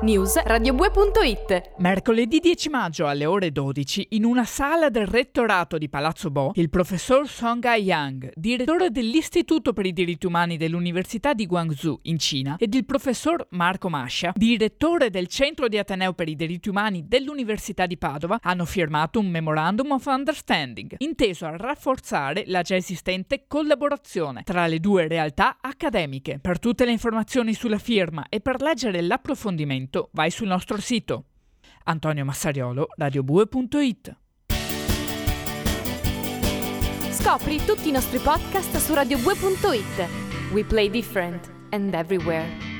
News radiobue.it. Mercoledì 10 maggio alle ore 12, in una sala del rettorato di Palazzo Bo, il professor Song Hai-yang, direttore dell'Istituto per i diritti umani dell'Università di Guangzhou in Cina, ed il professor Marco Mascia, direttore del Centro di Ateneo per i diritti umani dell'Università di Padova, hanno firmato un Memorandum of Understanding, inteso a rafforzare la già esistente collaborazione tra le due realtà accademiche. Per tutte le informazioni sulla firma e per leggere l'approfondimento, vai sul nostro sito. Antonio Massariolo, radiobue.it. Scopri tutti i nostri podcast su radiobue.it. We play different and everywhere.